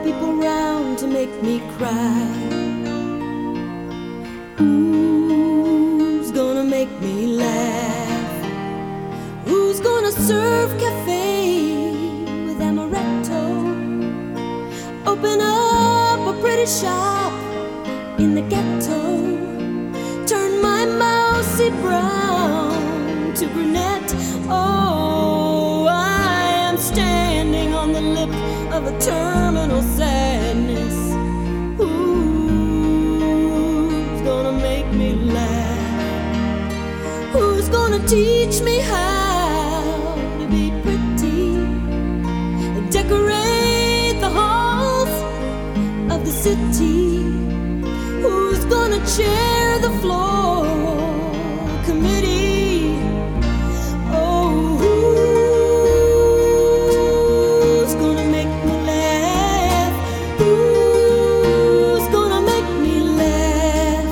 people round to make me cry. Who's gonna make me laugh? Who's gonna serve cafe with amaretto? Open up a pretty shop in the ghetto. Turn my mousy brown to brunette. Oh, I am standing on the lip of a terminal sadness. Who's gonna make me laugh? Who's gonna teach me how to be pretty? Decorate the halls of the city. Who's gonna chair the floor committee? Oh, who's gonna make me laugh? Who's gonna make me laugh?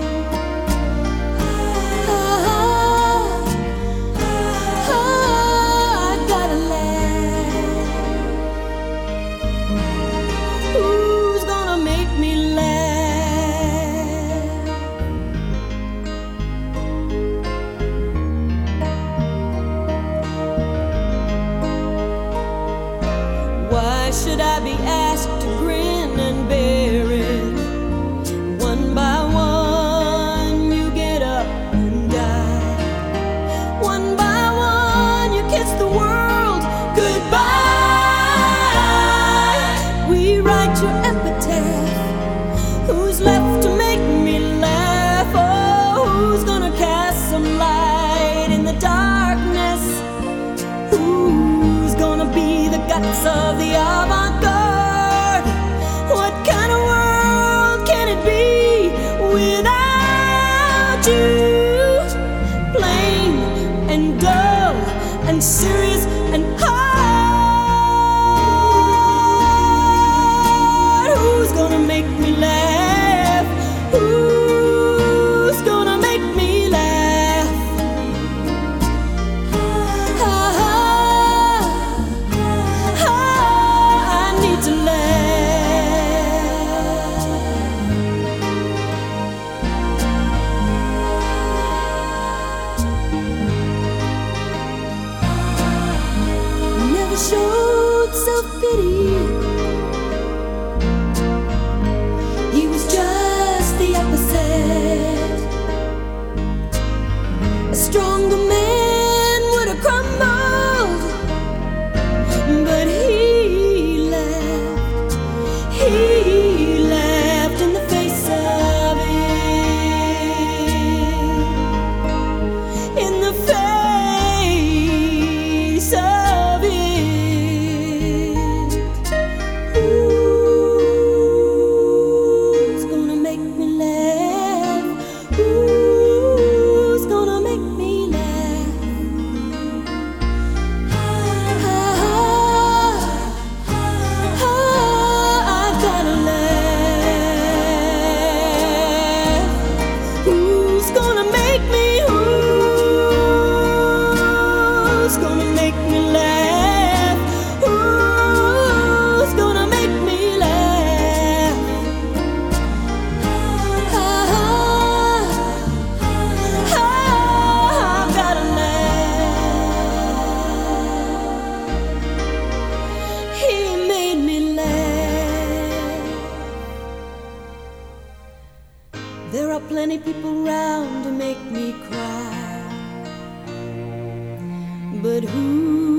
I gotta laugh. Who's gonna make me laugh? Why should I be asked to grin and bear it? One by one you get up and die. One by one you kiss the world goodbye. We write your epitaph. Who's left to make me laugh? Oh, who's gonna cast some light in the darkness? Who's gonna be the guts of the avant-garde? What kind of world can it be without you? Plain and dull and serious and hard. Who's gonna make me laugh? Who's gonna make me laugh? I need to laugh. Never showed self-pity. He was just the opposite. A stronger man would have crumbled, but he laughed. He laughed in the face of it. In the face of it. Who's gonna make me laugh? Who's gonna make me laugh? I gotta laugh. Who's gonna make me? Who's gonna make me laugh? Who's gonna make me laugh? I gotta laugh. He made me laugh. There are plenty people round to make me cry, but who